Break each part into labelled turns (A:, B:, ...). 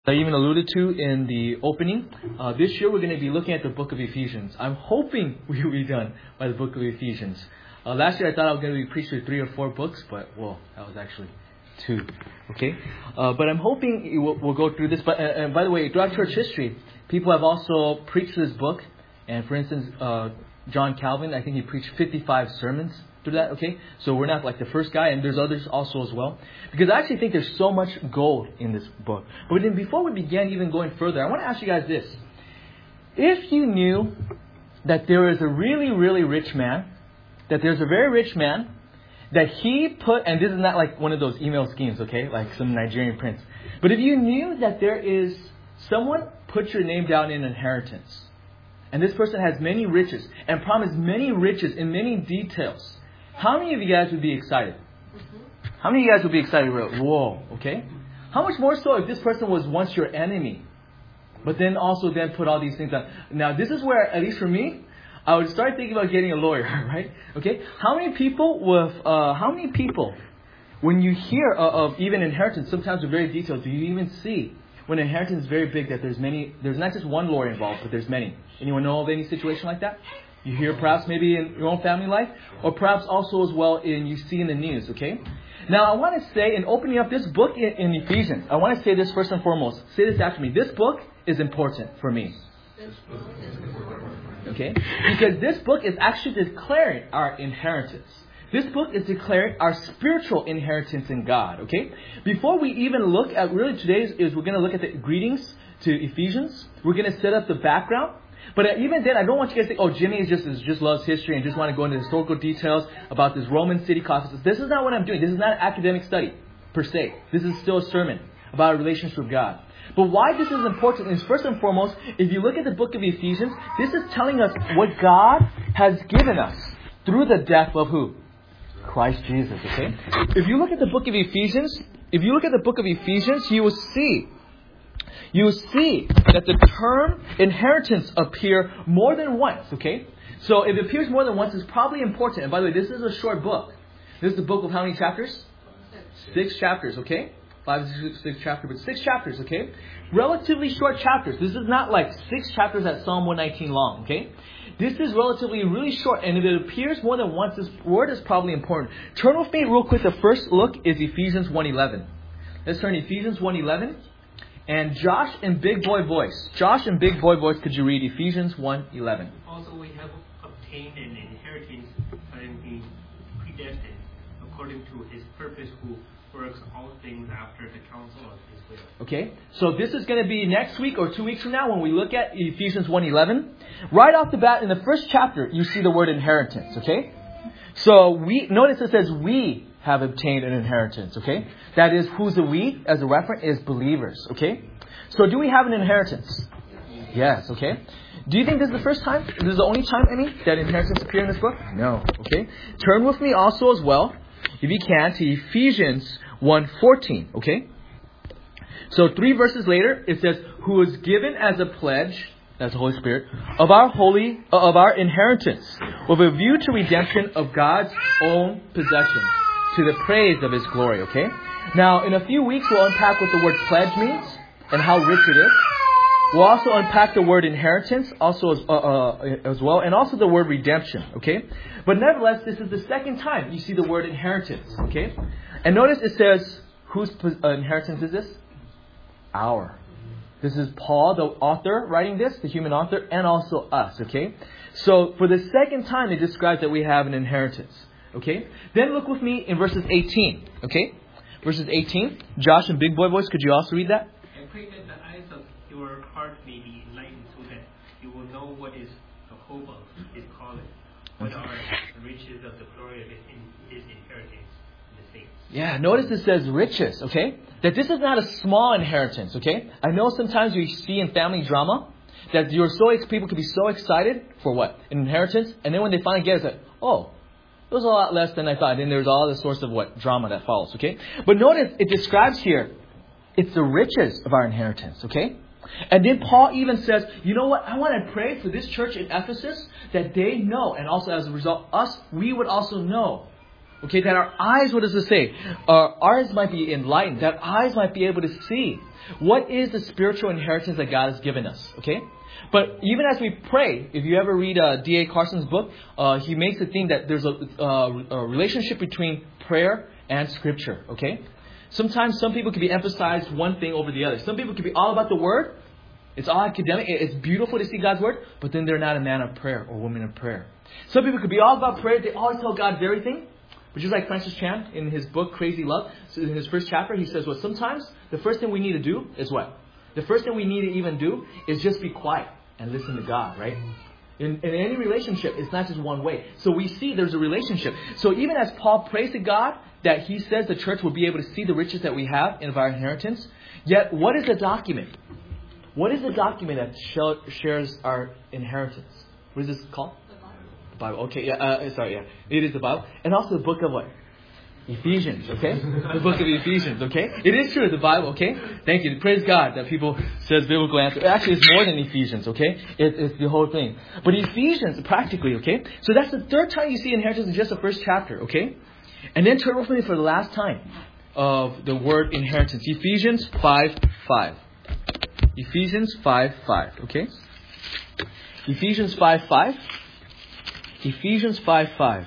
A: I even alluded to in the opening, this year we're going to be looking at the book of Ephesians. I'm hoping we will be done by the book of Ephesians. Last year I thought I was going to be preached through 3 or 4 books, but, that was actually 2. Okay? But I'm hoping we'll go through this. But and by the way, throughout church history, people have also preached this book. And for instance, John Calvin, I think he preached 55 sermons through that, okay? So we're not like the first guy, and there's others also as well. Because I actually think there's so much gold in this book. But then before we begin even going further, I want to ask you guys this. If you knew that there is a really, really rich man, that there's a very rich man, that he put, and this is not like one of those email schemes, okay? Like some Nigerian prince. But if you knew that there is someone put your name down in inheritance, and this person has many riches, and promised many riches in many details, how many of you guys would be excited? How many of you guys would be excited? Whoa, okay? How much more so if this person was once your enemy, but then also then put all these things on? Now, this is where, at least for me, I would start thinking about getting a lawyer, right? Okay? How many people, when you hear of even inheritance, sometimes they're very detailed, do you even see when inheritance is very big that there's not just one lawyer involved, but there's many? Anyone know of any situation like that? You hear perhaps maybe in your own family life, or perhaps also as well you see in the news, okay? Now I want to say, in opening up this book in Ephesians, I want to say this first and foremost. Say this after me. This book is important for me. Okay? Because this book is actually declaring our inheritance. This book is declaring our spiritual inheritance in God, okay? Before we even look at, really today is we're going to look at the greetings to Ephesians. We're going to set up the background. But even then, I don't want you guys to think, Jimmy just loves history and just want to go into historical details about this Roman city caucus. This is not what I'm doing. This is not an academic study, per se. This is still a sermon about our relationship with God. But why this is important is, first and foremost, if you look at the book of Ephesians, this is telling us what God has given us through the death of who? Christ Jesus, okay? If you look at the book of Ephesians, you will see that the term inheritance appear more than once, okay? So if it appears more than once, it's probably important. And by the way, this is a short book. This is a book of how many chapters? 6 chapters, okay? 5, 6 chapters, but 6 chapters, okay? Relatively short chapters. This is not like 6 chapters at Psalm 119 long, okay? This is relatively really short, and if it appears more than once, this word is probably important. Turn with me real quick. The first look is Ephesians 1:11. Let's turn to Ephesians 1:11. And Josh in big boy voice, could you read Ephesians 1:11?
B: Also we have obtained an inheritance, having been predestined according to His purpose, who works all things after the counsel of His will.
A: Okay, so this is going to be next week or 2 weeks from now when we look at Ephesians 1:11. Right off the bat, in the first chapter, you see the word inheritance, okay? So notice it says we have obtained an inheritance, okay? That is, who's the we, as a reference, is believers, okay? So do we have an inheritance? Yes, okay? Do you think this is the first time? This is the only time, that inheritance appear in this book? No, okay? Turn with me also as well, if you can, to Ephesians 1:14, okay? So 3 verses later, it says, who was given as a pledge, that's the Holy Spirit, of our inheritance, with a view to redemption of God's own possession, to the praise of His glory, okay? Now, in a few weeks, we'll unpack what the word pledge means and how rich it is. We'll also unpack the word inheritance also as well, and also the word redemption, okay? But nevertheless, this is the second time you see the word inheritance, okay? And notice it says, whose inheritance is this? Our. This is Paul, the author, writing this, the human author, and also us, okay? So, for the second time, it describes that we have an inheritance. Okay? Then look with me in verses 18. Okay? Verses 18. Josh in big boy voice, could you also read that?
B: And pray that the eyes of your heart may be enlightened, so that you will know what is the hope of His calling, what are the riches of the glory of His inheritance in the saints.
A: Yeah, notice it says riches, okay? That this is not a small inheritance, okay? I know sometimes you see in family drama that people can be so excited for what? An inheritance, and then when they finally get it, it's like, it was a lot less than I thought. And there's all the source of drama that follows, okay? But notice it describes here, it's the riches of our inheritance, okay? And then Paul even says, you know what? I want to pray for this church in Ephesus that they know, and also as a result, we would also know Okay, that our eyes, what does it say? Our eyes might be enlightened, that eyes might be able to see what is the spiritual inheritance that God has given us. Okay? But even as we pray, if you ever read D.A. Carson's book, he makes a thing that there's a relationship between prayer and Scripture. Okay? Sometimes some people can be emphasized one thing over the other. Some people can be all about the Word. It's all academic. It's beautiful to see God's Word, but then they're not a man of prayer or woman of prayer. Some people could be all about prayer. They always tell God everything. But just like Francis Chan in his book, Crazy Love, so in his first chapter, he says, well, sometimes the first thing we need to do is what? The first thing we need to even do is just be quiet and listen to God, right? In any relationship, it's not just one way. So we see there's a relationship. So even as Paul prays to God that he says the church will be able to see the riches that we have in our inheritance, yet what is the document? What is the document that shares our inheritance? What is this called? Bible. Okay, it is the Bible. And also the book of what? Ephesians, okay? The book of Ephesians, okay? It is true, the Bible, okay? Thank you. Praise God that people says biblical answer. Actually, it's more than Ephesians, okay? It's the whole thing. But Ephesians, practically, okay? So that's the third time you see inheritance in just the first chapter, okay? And then turn with me for the last time of the word inheritance. Ephesians 5:5. Ephesians 5:5, okay? Ephesians 5:5. Ephesians 5:5.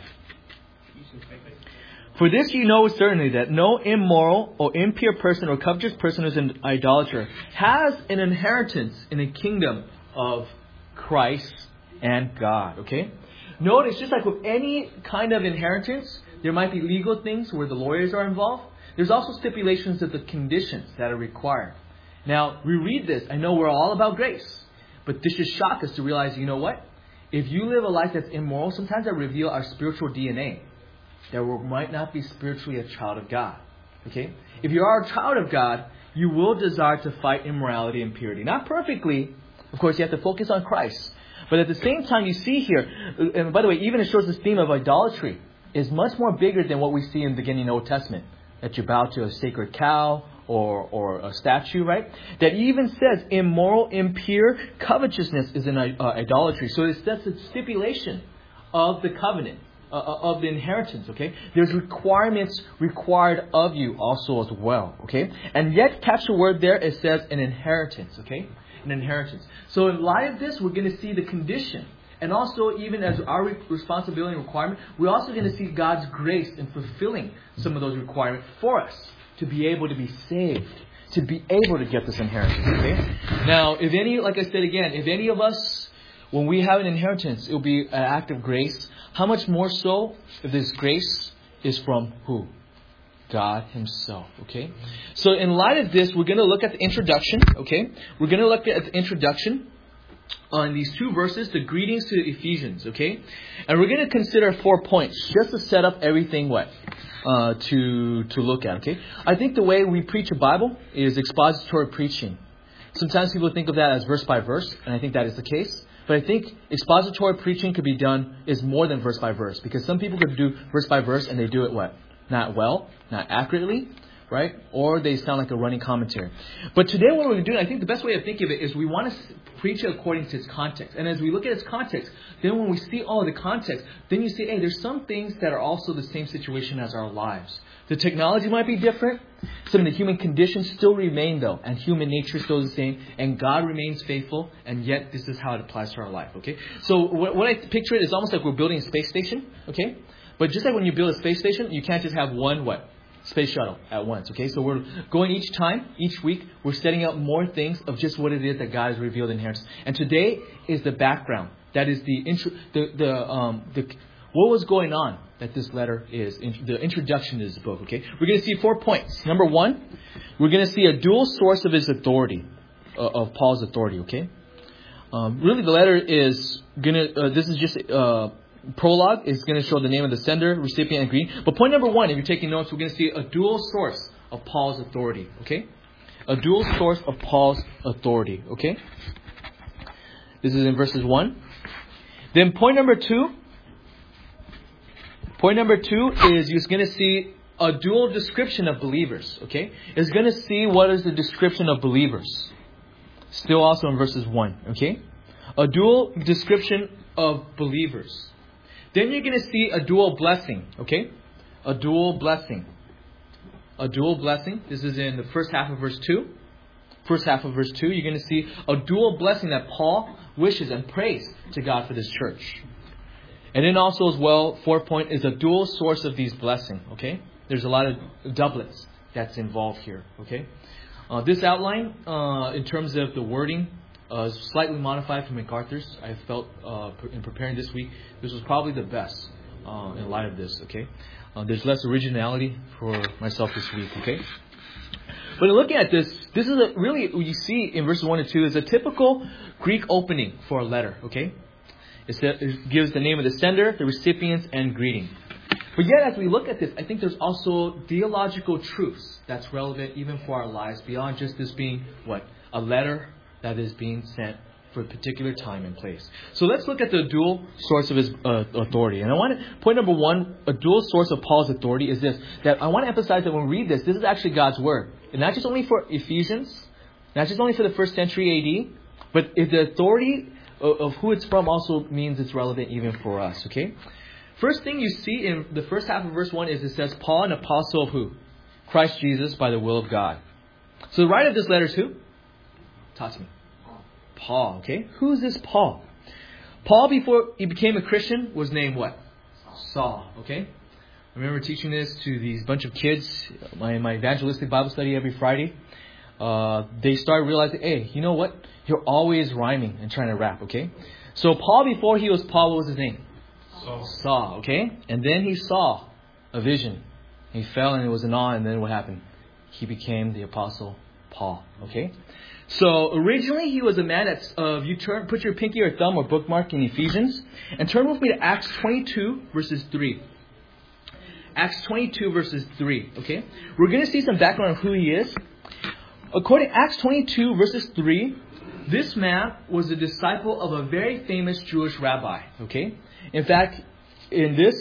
A: For this you know certainly that no immoral or impure person or covetous person who is an idolater has an inheritance in the kingdom of Christ and God. Okay? Notice, just like with any kind of inheritance, there might be legal things where the lawyers are involved. There's also stipulations of the conditions that are required. Now, we read this. I know we're all about grace. But this should shock us to realize, you know what? If you live a life that's immoral, sometimes that reveals our spiritual DNA. That we might not be spiritually a child of God. Okay? If you are a child of God, you will desire to fight immorality and impurity. Not perfectly. Of course, you have to focus on Christ. But at the same time, you see here, and by the way, even it shows this theme of idolatry is much more bigger than what we see in the beginning Old Testament. That you bow to a sacred cow or a statue, right? That even says immoral, impure, covetousness is an idolatry. So that's a stipulation of the covenant, of the inheritance, okay? There's requirements required of you also as well, okay? And yet, catch the word there, it says an inheritance, okay? An inheritance. So in light of this, we're going to see the condition. And also, even as our responsibility and requirement, we're also going to see God's grace in fulfilling some of those requirements for us. To be able to be saved. To be able to get this inheritance. Okay? Now, if any, like I said again, if any of us, when we have an inheritance, it will be an act of grace. How much more so if this grace is from who? God Himself. Okay? So in light of this, we're going to look at the introduction. Okay? We're going to look at the introduction on these two verses, the greetings to the Ephesians. Okay? And we're going to consider 4 points just to set up everything what? To look at, okay? I think the way we preach a Bible is expository preaching. Sometimes people think of that as verse by verse, and I think that is the case. But I think expository preaching could be done is more than verse by verse, because some people could do verse by verse and they do it what? Not well, not accurately, right? Or they sound like a running commentary. But today what we're doing, I think the best way to think of it is we want to preach it according to its context. And as we look at its context, then when we see all the context, then you see, hey, there's some things that are also the same situation as our lives. The technology might be different. Some of the human conditions still remain though. And human nature is still the same. And God remains faithful. And yet this is how it applies to our life. Okay. So what I picture it is almost like we're building a space station. Okay. But just like when you build a space station, you can't just have one what? Space shuttle at once. Okay. So we're going each week, we're setting up more things of just what it is that God has revealed in here. And today is the background. That is what was going on that this letter is, the introduction to this book, okay? We're going to see 4 points. Number 1, we're going to see a dual source of his authority, of Paul's authority, okay? Really, the letter is going to, this is just prologue. It's going to show the name of the sender, recipient, and greeting. But point number 1, if you're taking notes, we're going to see a dual source of Paul's authority, okay? A dual source of Paul's authority, okay? This is in verses 1. Then point number 2. Point number 2 is you're going to see a dual description of believers. Okay? It's going to see what is the description of believers. Still also in verses 1. Okay? A dual description of believers. Then you're going to see a dual blessing. Okay? a dual blessing. A dual blessing. This is in the first half of verse 2. First half of verse 2, you're going to see a dual blessing that Paul wishes and prays to God for this church. And then also as well, fourth point is a dual source of these blessings. Okay? There's a lot of doublets that's involved here. Okay? This outline, in terms of the wording, is slightly modified from MacArthur's. I felt in preparing this week, this was probably the best in light of this. Okay? There's less originality for myself this week. Okay? But looking at this is really, you see in verses 1 and 2, is a typical Greek opening for a letter. Okay? It gives the name of the sender, the recipients, and greeting. But yet, as we look at this, I think there's also theological truths that's relevant even for our lives, beyond just this being, a letter that is being sent for a particular time and place. So let's look at the dual source of his authority. And point number 1, a dual source of Paul's authority is this, that I want to emphasize that when we read this is actually God's Word. And not just only for Ephesians, not just only for the first century AD, but if the authority of who it's from also means it's relevant even for us. Okay? First thing you see in the first half of verse 1 is it says, Paul, an apostle of who? Christ Jesus, by the will of God. So the writer of this letter is who? Talk to me. Paul. Okay? Who is this Paul? Paul, before he became a Christian, was named what? Saul. Okay? I remember teaching this to these bunch of kids, my evangelistic Bible study every Friday. They started realizing, hey, you know what? You're always rhyming and trying to rap, okay? So Paul, before he was Paul, what was his name? Saul, okay? And then he saw a vision. He fell and it was an awe, and then what happened? He became the Apostle Paul, okay? So originally he was a man that's, put your pinky or thumb or bookmark in Ephesians, and turn with me to Acts 22 verses 3. Acts 22 verses 3, okay? We're going to see some background on who he is. According to Acts 22 verses 3, this man was a disciple of a very famous Jewish rabbi, okay? In fact, in this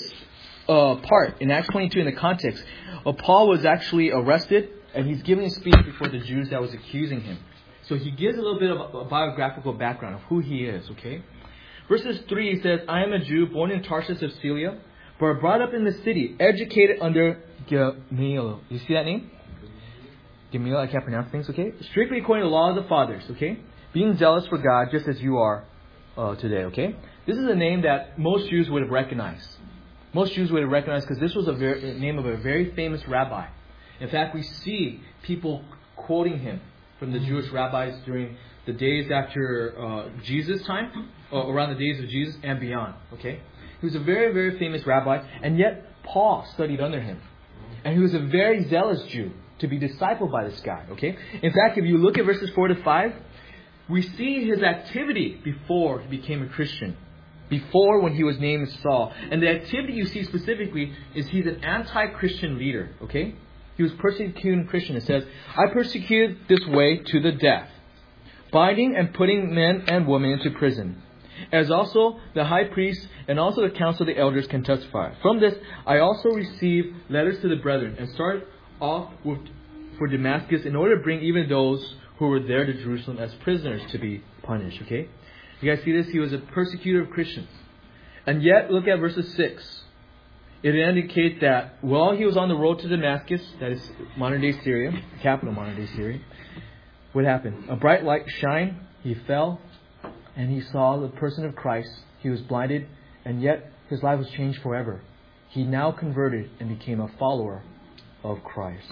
A: part, in Acts 22, in the context, Paul was actually arrested, and he's giving a speech before the Jews that was accusing him. So he gives a little bit of a biographical background of who he is, okay? Verses 3 says, I am a Jew born in Tarsus of Cilicia, but brought up in the city, educated under Gamaliel. You see that name? Gamaliel, I can't pronounce things, okay? Strictly according to the law of the fathers, okay? Being zealous for God, just as you are today, okay? This is a name that most Jews would have recognized. Most Jews would have recognized because this was a name of a very famous rabbi. In fact, we see people quoting him from the Jewish rabbis during the days after Jesus' time, or around the days of Jesus and beyond, okay? He was a very, very famous rabbi, and yet Paul studied under him. And he was a very zealous Jew to be discipled by this guy, okay? In fact, if you look at verses 4 to 5, we see his activity before he became a Christian. Before, when he was named Saul. And the activity you see specifically is he's an anti-Christian leader, okay? He was persecuting Christians. It says, I persecuted this way to the death, binding and putting men and women into prison, as also the high priest and also the council of the elders can testify. From this, I also received letters to the brethren and started off for Damascus in order to bring even those who were there to Jerusalem as prisoners to be punished. Okay? You guys see this? He was a persecutor of Christians. And yet, look at verses 6. It indicates that while he was on the road to Damascus, that is modern-day Syria, capital modern-day Syria, what happened? A bright light shined, he fell, and he saw the person of Christ. He was blinded, and yet his life was changed forever. He now converted and became a follower of Christ.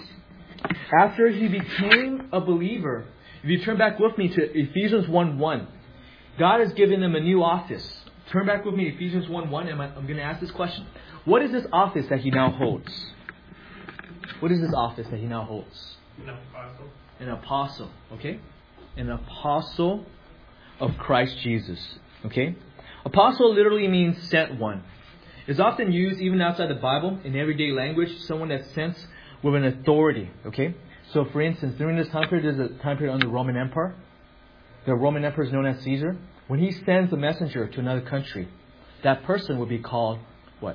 A: After he became a believer, if you turn back with me to Ephesians 1:1, God has given him a new office. Turn back with me to Ephesians 1:1, and I'm going to ask this question. What is this office that he now holds? What is this office that he now holds?
B: An apostle.
A: An apostle, okay? An apostle of Christ Jesus, okay? Apostle literally means sent one. It's often used even outside the Bible in everyday language, someone that's sent with an authority, okay? So for instance, during this time period, there's a time period under the Roman Empire. The Roman Emperor is known as Caesar. When he sends a messenger to another country, that person would be called what?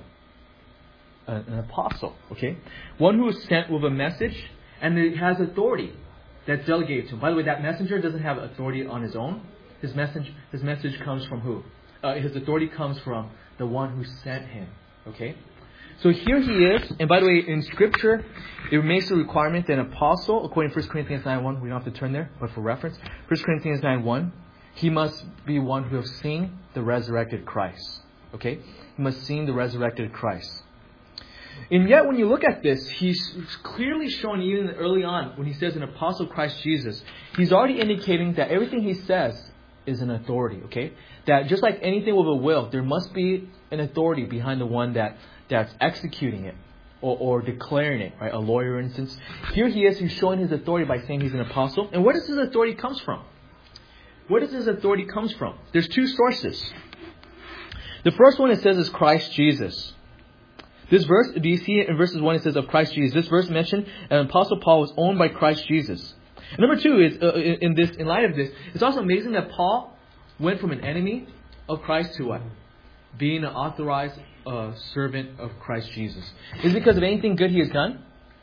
A: An apostle, okay? One who is sent with a message and it has authority that's delegated to him. By the way, that messenger doesn't have authority on his own. His message comes from who? His authority comes from the one who sent him, okay? So here he is. And by the way, in Scripture, it makes a requirement that an apostle, according to 1 Corinthians 9:1, we don't have to turn there, but for reference, 1 Corinthians 9:1, he must be one who has seen the resurrected Christ. Okay? He must seen the resurrected Christ. And yet, when you look at this, he's clearly showing, even early on, when he says an apostle of Christ Jesus, he's already indicating that everything he says is an authority, okay? That just like anything with a will, there must be an authority behind the one that's executing it or declaring it, right? A lawyer, for instance. Here he is, he's showing his authority by saying he's an apostle. And where does his authority comes from? Where does his authority comes from? There's two sources. The first one it says is Christ Jesus. This verse, do you see it in verses 1? It says of Christ Jesus. This verse mentioned an apostle Paul was owned by Christ Jesus. And number two is in light of this, it's also amazing that Paul went from an enemy of Christ to what? Being an authorized servant of Christ Jesus. Is it because of anything good he has done?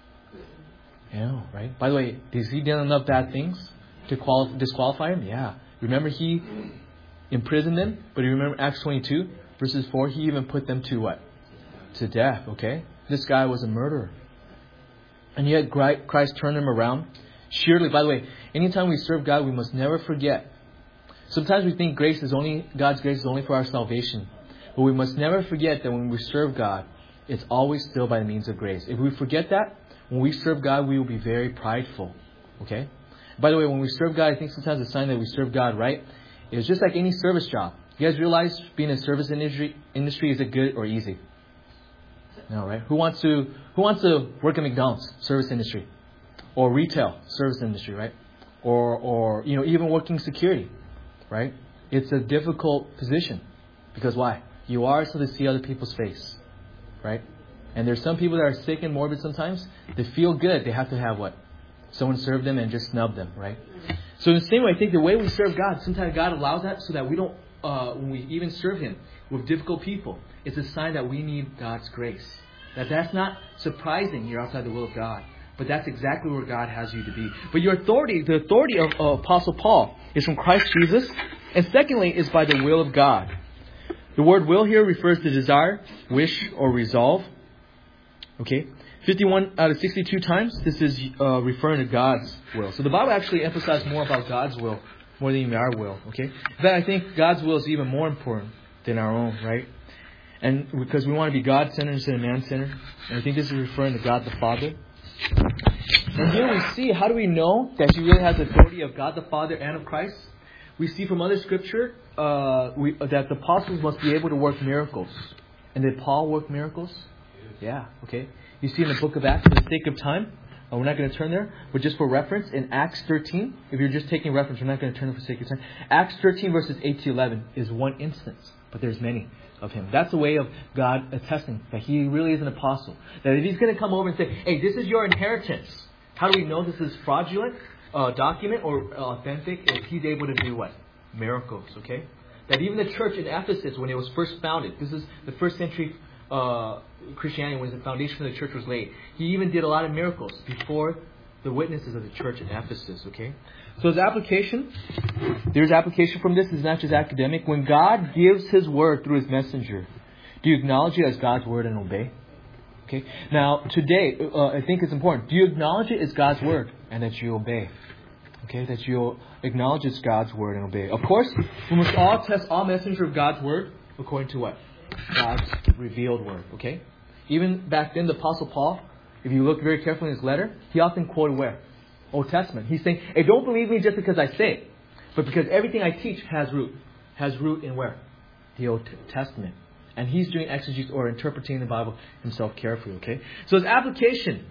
A: Yeah, right. By the way, has he done enough bad things to disqualify him? Yeah. Remember he imprisoned them, but you remember Acts 22 verses 4, he even put them to what? To death, okay? This guy was a murderer. And yet Christ turned him around. Surely, by the way, anytime we serve God, we must never forget. Sometimes we think God's grace is only for our salvation. But we must never forget that when we serve God, it's always still by the means of grace. If we forget that, when we serve God, we will be very prideful. Okay? By the way, when we serve God, I think sometimes the sign that we serve God right is just like any service job. You guys realize being in the service industry, is it good or easy? No, right? Who wants to work in McDonald's service industry, or retail service industry, right? Or even working security, right? It's a difficult position because why? You are so to see other people's face, right? And there's some people that are sick and morbid sometimes. They feel good. They have to have what? Someone serve them and just snub them, right? So in the same way, I think the way we serve God, sometimes God allows that so that we don't, when we even serve Him with difficult people, it's a sign that we need God's grace. That's not surprising you're outside the will of God. But that's exactly where God has you to be. But your authority, the authority of Apostle Paul, is from Christ Jesus. And secondly, is by the will of God. The word will here refers to desire, wish, or resolve. Okay? 51 out of 62 times, this is referring to God's will. So the Bible actually emphasizes more about God's will more than even our will. Okay? In fact, I think God's will is even more important than our own, right? And because we want to be God-centered instead of man-centered. And I think this is referring to God the Father. And here we see, how do we know that He really has the authority of God the Father and of Christ? We see from other scripture that the apostles must be able to work miracles. And did Paul work miracles? Yeah, okay. You see in the book of Acts, for the sake of time, we're not going to turn there, but just for reference, in Acts 13, if you're just taking reference, we're not going to turn it for the sake of time. Acts 13 verses 8 to 11 is one instance, but there's many of Him. That's a way of God attesting that He really is an apostle. That if He's going to come over and say, hey, this is your inheritance. How do we know this is fraudulent document or authentic? If He's able to do what? Miracles, okay? That even the church in Ephesus, when it was first founded, this is the first century Christianity, when the foundation of the church was laid. He even did a lot of miracles before the witnesses of the church in Ephesus, okay? So there's application from this. It's not just academic. When God gives His word through His messenger, do you acknowledge it as God's word and obey? Okay. Now, today, I think it's important. Do you acknowledge it as God's word and that you obey? Okay, that you acknowledge it's God's word and obey. Of course, we must all test all messenger of God's word according to what? God's revealed word. Okay. Even back then, the Apostle Paul, if you look very carefully in his letter, he often quoted where? Old Testament. He's saying, hey, don't believe me just because I say it, but because everything I teach has root. Has root in where? The Old Testament. And he's doing exegesis or interpreting the Bible himself carefully, okay? So as application,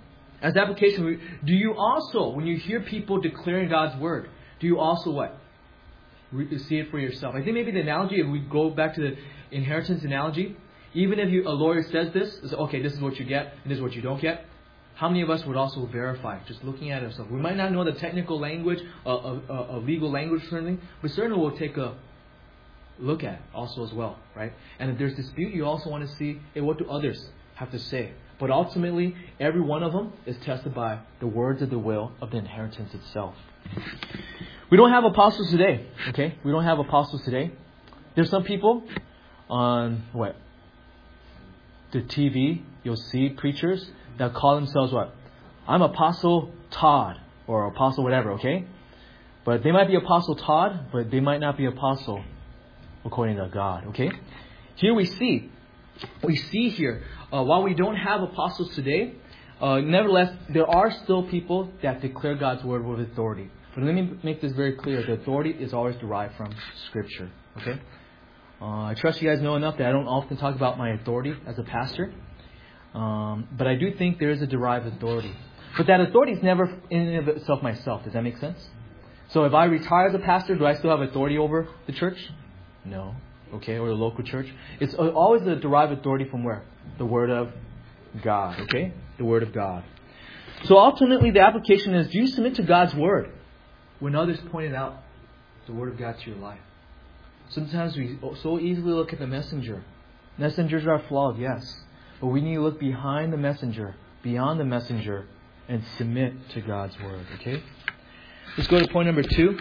A: do you also, when you hear people declaring God's word, do you also what? See it for yourself. I think maybe the analogy, if we go back to the inheritance analogy, even if a lawyer says this, say, okay, this is what you get and this is what you don't get, how many of us would also verify just looking at ourselves? We might not know the technical language, legal language or something, but certainly we'll take a look at also as well, right? And if there's dispute, you also want to see, hey, what do others have to say? But ultimately, every one of them is tested by the words of the will of the inheritance itself. We don't have apostles today, okay? We don't have apostles today. There's some people on, the TV, you'll see preachers that call themselves what? I'm Apostle Todd or Apostle whatever, okay? But they might be Apostle Todd, but they might not be Apostle according to God, okay? Here we see here, while we don't have apostles today, nevertheless, there are still people that declare God's word with authority. But let me make this very clear. The authority is always derived from Scripture, okay? I trust you guys know enough that I don't often talk about my authority as a pastor. But I do think there is a derived authority. But that authority is never in and of itself myself. Does that make sense? So if I retire as a pastor, do I still have authority over the church? No. Okay, or the local church. It's always a derived authority from where? The Word of God. Okay? The Word of God. So ultimately the application is, do you submit to God's Word when others pointed out the Word of God to your life? Sometimes we so easily look at the messenger. Messengers are flawed, yes. But we need to look behind the messenger, beyond the messenger, and submit to God's Word. Okay? Let's go to point number 2.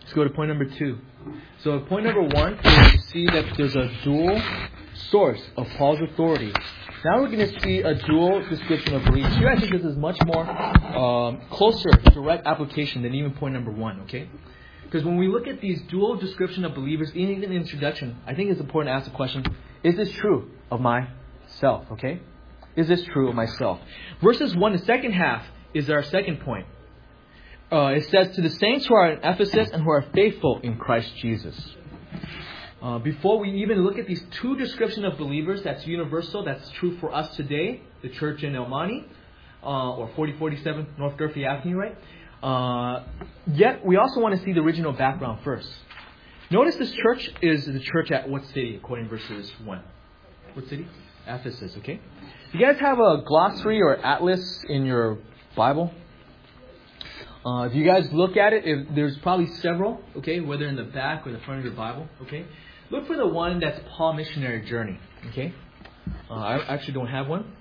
A: So point number 1 is to see that there's a dual source of Paul's authority. Now we're going to see a dual description of belief. Here I think this is much more closer direct application than even point number 1. Okay? Because when we look at these dual description of believers, even in the introduction, I think it's important to ask the question, is this true of myself? Okay? Is this true of myself? Verses 1, the second half, is our second point. It says, to the saints who are in Ephesus and who are faithful in Christ Jesus. Before we even look at these two descriptions of believers, that's universal, that's true for us today, the church in El Monte, or 4047 North Durfee Avenue, right? Yet, we also want to see the original background first. Notice this church is the church at what city, according to verses 1? What city? Ephesus, okay? You guys have a glossary or atlas in your Bible? If you guys look at it, there's probably several, okay, whether in the back or the front of your Bible, okay? Look for the one that's Paul Missionary Journey, okay? I actually don't have one.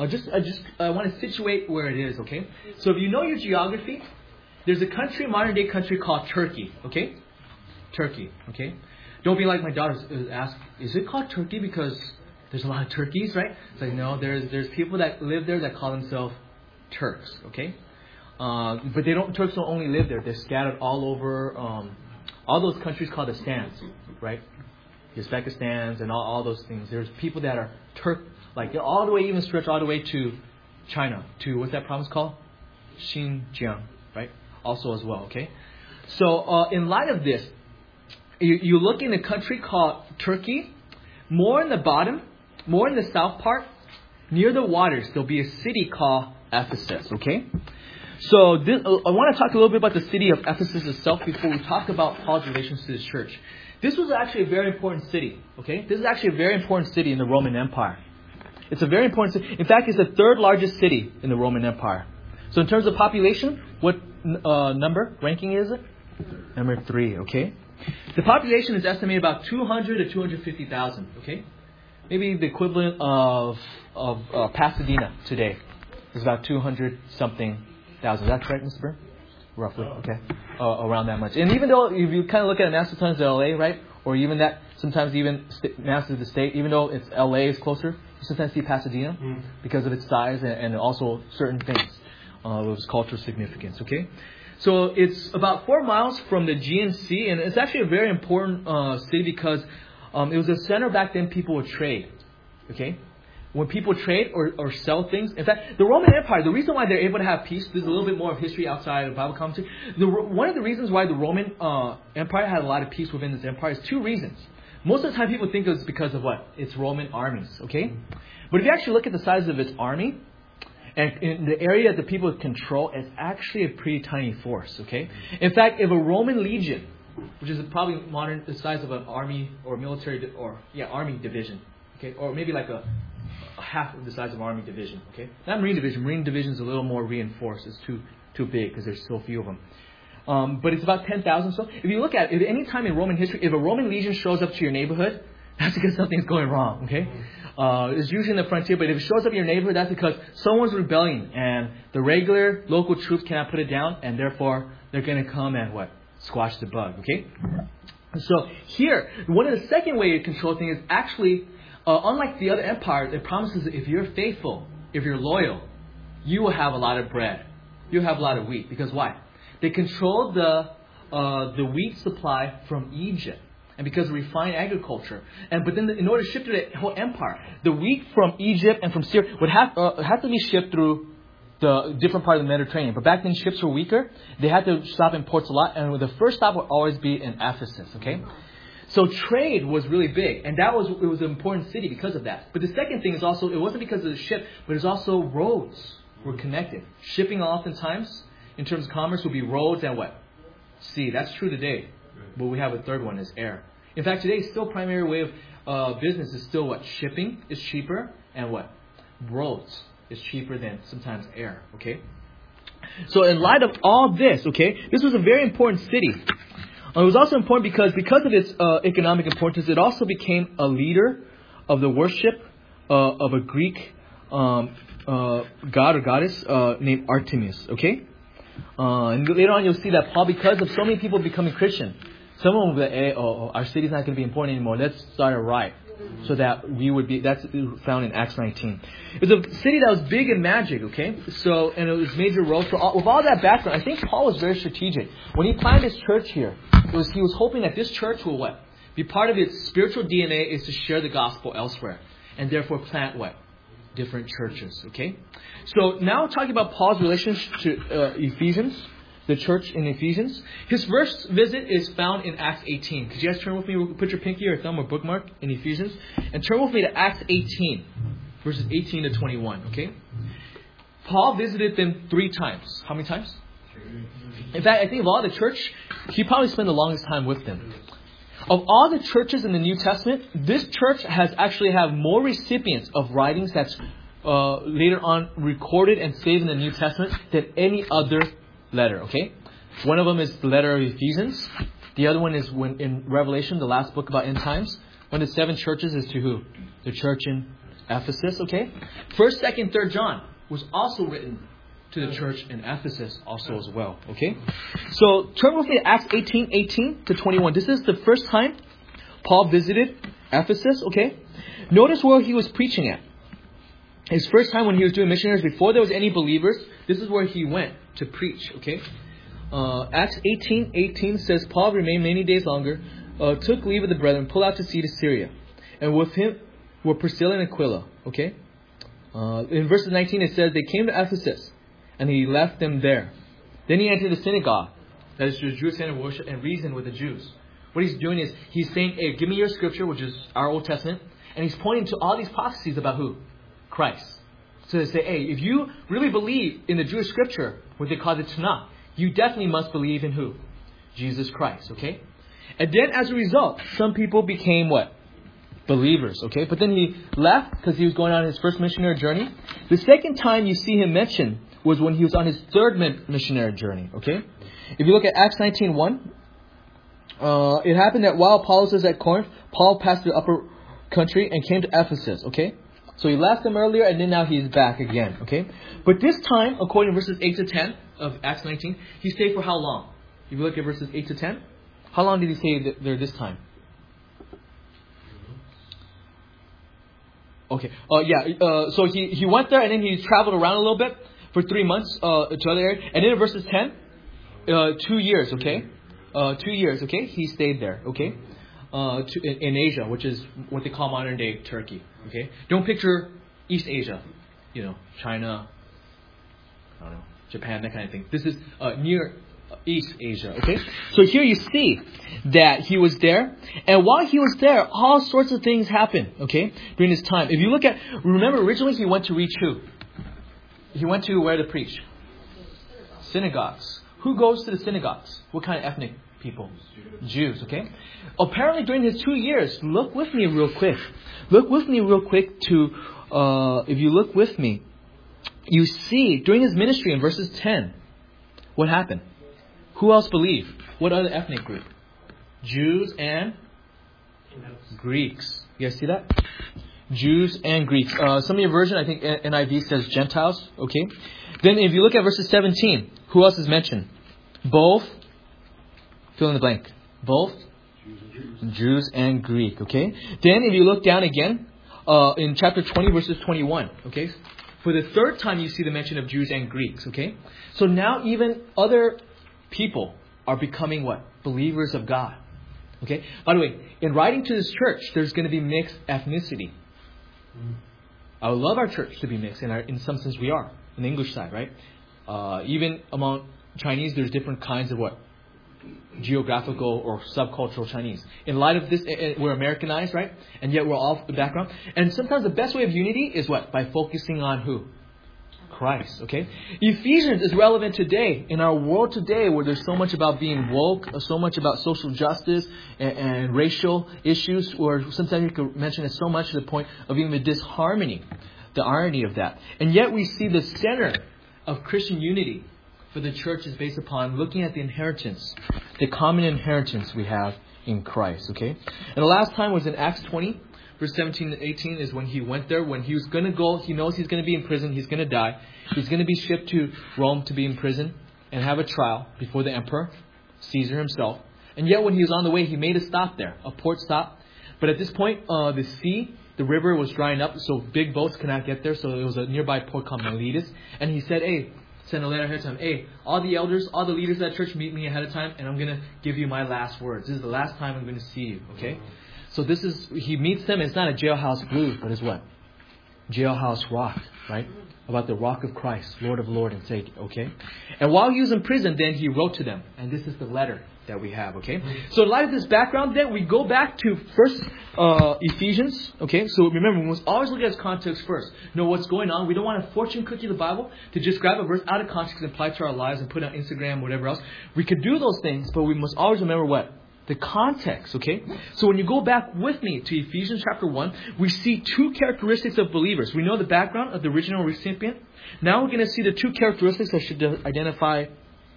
A: I want to situate where it is, okay? So if you know your geography, there's a country, modern day country called Turkey, okay? Turkey, okay? Don't be like my daughters ask, is it called Turkey because there's a lot of turkeys, right? It's like, no, there's people that live there that call themselves Turks, okay? But Turks don't only live there. They're scattered all over, all those countries called the stands, right? Uzbekistan and all those things. There's people that are Turk, like all the way, even stretch all the way to China, to what's that province called? Xinjiang, right? Also as well, okay? So, in light of this, you look in a country called Turkey, more in the bottom, more in the south part, near the waters, there'll be a city called Ephesus, okay? So I want to talk a little bit about the city of Ephesus itself before we talk about Paul's relations to this church. This was actually a very important city, okay? This is actually a very important city in the Roman Empire. It's a very important city. In fact, it's the third largest city in the Roman Empire. So in terms of population, what ranking is it? Number 3, okay? The population is estimated about 200 to 250,000, okay? Maybe the equivalent of Pasadena today is about 200-something thousand. Is that correct, Mr. Byrne? Roughly, okay. Around that much. And even though if you kind of look at mass tons of LA, right? Or even that, sometimes even mass of the state, even though it's LA is closer, you sometimes see Pasadena because of its size and also certain things. Of its cultural significance, okay? So it's about 4 miles from the Aegean Sea, and it's actually a very important city because it was a center back then people would trade, okay? When people trade or sell things. In fact, the Roman Empire, the reason why they're able to have peace, there's a little bit more of history outside of Bible commentary. One of the reasons why the Roman Empire had a lot of peace within this empire is 2 reasons. Most of the time people think it's because of what? It's Roman armies, okay? But if you actually look at the size of its army, and in the area that the people control, it's actually a pretty tiny force, okay? In fact, if a Roman legion, which is probably the size of an army or military, army division, okay? Or maybe like a half of the size of army division, okay? Not marine division. Marine division is a little more reinforced. It's too big because there's so few of them. But it's about 10,000. So if you look at it, any time in Roman history, if a Roman legion shows up to your neighborhood, that's because something's going wrong, okay? It's usually in the frontier, but if it shows up in your neighborhood, that's because someone's rebelling and the regular local troops cannot put it down, and therefore they're going to come and squash the bug, okay? So here, one of the second way to control things is actually unlike the other empires, it promises that if you're faithful, if you're loyal, you will have a lot of bread. You'll have a lot of wheat. Because why? They controlled the wheat supply from Egypt. And because of refined agriculture. But then in order to ship through the whole empire, the wheat from Egypt and from Syria would have to be shipped through the different part of the Mediterranean. But back then ships were weaker. They had to stop in ports a lot. And the first stop would always be in Ephesus. Okay? So trade was really big. And it was an important city because of that. But the second thing is also, it wasn't because of the ship, but it's also roads were connected. Shipping oftentimes, in terms of commerce, would be roads and what? Sea. That's true today. But we have a third one is air. In fact, today, still primary way of business is still what? Shipping is cheaper, and what? Roads is cheaper than sometimes air. Okay. So in light of all this, okay, this was a very important city. It was also important because of its economic importance, it also became a leader of the worship of a Greek god or goddess named Artemis. Okay. And later on, you'll see that Paul, because of so many people becoming Christian, someone will be like, hey, our city's not going to be important anymore. Let's start a riot. So that we would be, that's found in Acts 19. It was a city that was big in magic, okay? So, and it was major roles. So with all that background, I think Paul was very strategic. When he planned his church here, he was hoping that this church will what? Be part of its spiritual DNA is to share the gospel elsewhere. And therefore plant what? Different churches, okay? So now talking about Paul's relationship to Ephesians, the church in Ephesians. His first visit is found in Acts 18. Could you guys turn with me, put your pinky or thumb or bookmark in Ephesians, and turn with me to Acts 18, verses 18 to 21, okay? Paul visited them 3 times. How many times? In fact, I think of all the church, he probably spent the longest time with them. Of all the churches in the New Testament, this church has actually have more recipients of writings that's later on recorded and saved in the New Testament than any other letter, okay? One of them is the letter of Ephesians. The other one is when in Revelation, the last book about end times. One of the 7 churches is to who? The church in Ephesus, okay? 1st, 2nd, 3rd John was also written to the church in Ephesus also as well, okay? So turn with me to Acts 18 to 21. This is the first time Paul visited Ephesus, okay? Notice where he was preaching at. His first time when he was doing missionaries, before there was any believers, this is where he went to preach, okay? Acts 18 says, Paul remained many days longer, took leave of the brethren, pulled out to sea to Syria. And with him were Priscilla and Aquila, okay? In verses 19 it says, they came to Ephesus, and he left them there. Then he entered the synagogue, that is the Jewish center of worship, and reasoned with the Jews. What he's doing is, he's saying, hey, give me your scripture, which is our Old Testament, and he's pointing to all these prophecies about who? Christ. So they say, hey, if you really believe in the Jewish scripture, what they call the Tanakh, you definitely must believe in who? Jesus Christ, okay? And then as a result, some people became what? Believers, okay? But then he left because he was going on his first missionary journey. The second time you see him mentioned was when he was on his third missionary journey, okay? If you look at Acts 19:1, it happened that while Apollos was at Corinth, Paul passed through the upper country and came to Ephesus, okay? So he left them earlier and then now he's back again, okay? But this time, according to verses 8 to 10 of Acts 19, he stayed for how long? If you look at verses 8 to 10, how long did he stay there this time? Okay, so he went there and then he traveled around a little bit for 3 months to other areas. And then in verses 10, 2 years, okay? 2 years, okay? He stayed there, okay? In Asia, which is what they call modern day Turkey. Okay, don't picture East Asia, China, I don't know, Japan, that kind of thing. This is near East Asia. Okay, so here you see that he was there, and while he was there, all sorts of things happened. Okay, during this time. If you look at, remember originally he went to reach who? He went to where to preach? Synagogues. Who goes to the synagogues? What kind of ethnic people? Jews, okay? Apparently during his 2 years, look with me real quick. Look with me real quick to, if you look with me, you see during his ministry in verses 10, what happened? Who else believed? What other ethnic group? Jews and Greeks. You guys see that? Jews and Greeks. Some of your version, I think NIV says Gentiles, okay? Then if you look at verses 17, who else is mentioned? Both, fill in the blank. Both Jews and Greek, okay? Then if you look down again, in chapter 20, verses 21. Okay? For the third time you see the mention of Jews and Greeks. Okay? So now even other people are becoming what? Believers of God. Okay? By the way, in writing to this church, there's going to be mixed ethnicity. I would love our church to be mixed. In some sense we are. On the English side, right? Even among Chinese, there's different kinds of what? Geographical or subcultural Chinese. In light of this, we're Americanized, right? And yet we're off the background. And sometimes the best way of unity is what? By focusing on who? Christ, okay? Ephesians is relevant today, in our world today, where there's so much about being woke, so much about social justice and racial issues, or sometimes you could mention it so much to the point of even the disharmony, the irony of that. And yet we see the center of Christian unity for the church is based upon looking at the inheritance, the common inheritance we have in Christ, okay? And the last time was in Acts 20. Verse 17 and 18 is when he went there. When he was going to go, he knows he's going to be in prison. He's going to die. He's going to be shipped to Rome to be in prison and have a trial before the emperor, Caesar himself. And yet when he was on the way, he made a stop there, a port stop. But at this point, the river was drying up, so big boats could not get there. So it was a nearby port called Miletus. And he said, send a letter ahead of time. Hey, all the elders, all the leaders of that church, meet me ahead of time, and I'm going to give you my last words. This is the last time I'm going to see you, okay? So he meets them. It's not a jailhouse blues, but it's what? Jailhouse rock, right? About the rock of Christ, Lord of Lord and Savior, okay? And while he was in prison, then he wrote to them. And this is the letter that we have, okay? So in light of this background, then we go back to first Ephesians, okay? So remember, we must always look at its context first. Know what's going on. We don't want to fortune cookie the Bible to just grab a verse out of context and apply it to our lives and put it on Instagram, whatever else. We could do those things, but we must always remember what? The context, okay? So when you go back with me to Ephesians chapter 1, we see two characteristics of believers. We know the background of the original recipient. Now we're going to see the two characteristics that should identify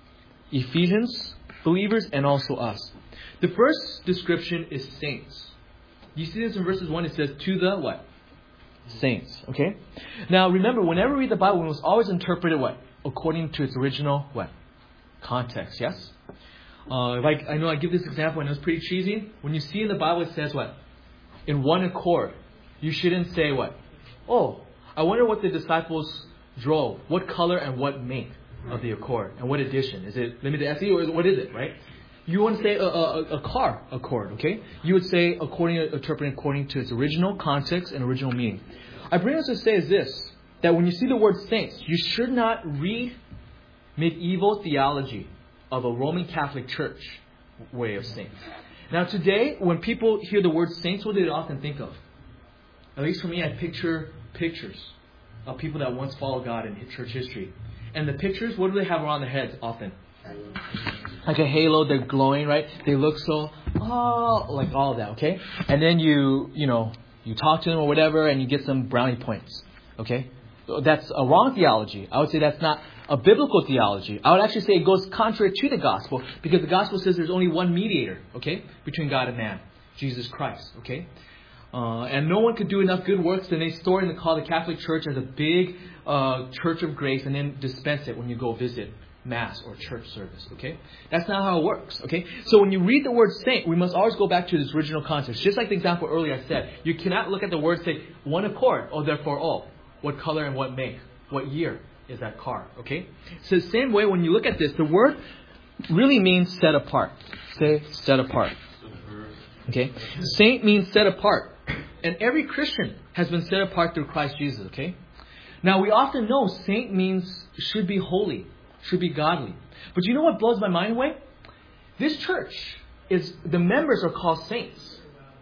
A: Ephesians believers and also us. The first description is saints. You see this in verses 1, it says, to the what? Saints, okay? Now remember, whenever we read the Bible, we must always interpret it what? According to its original what? Context, yes? I know I give this example and it's pretty cheesy. When you see in the Bible it says what? In one accord. You shouldn't say what? Oh, I wonder what the disciples drove. What color and what make of the accord? And what edition? Is it limited SE or what is it, right? You want to say a car accord, okay? You would say interpreting according to its original context and original meaning. I bring this to say is this, that when you see the word saints, you should not read medieval theology of a Roman Catholic Church way of saints. Now today, when people hear the word saints, what do they often think of? At least for me, I picture pictures of people that once followed God in church history. And the pictures, what do they have around their heads often? Like a halo, they're glowing, right? They look so, like all of that, okay? And then you talk to them or whatever, and you get some brownie points, okay? That's a wrong theology. I would say that's not a biblical theology. I would actually say it goes contrary to the gospel, because the gospel says there's only one mediator, okay, between God and man, Jesus Christ, okay? And no one could do enough good works, then they store and they call the Catholic Church as a big church of grace, and then dispense it when you go visit Mass or church service, okay? That's not how it works, okay? So when you read the word saint, we must always go back to this original context. Just like the example earlier I said, you cannot look at the word say, one accord, therefore, what color and what make, what year is that car, okay? So the same way, when you look at this, the word really means set apart. Say, set apart. Okay? Saint means set apart. And every Christian has been set apart through Christ Jesus, okay? Now, we often know saint means should be holy, should be godly. But you know what blows my mind away? This church, the members are called saints.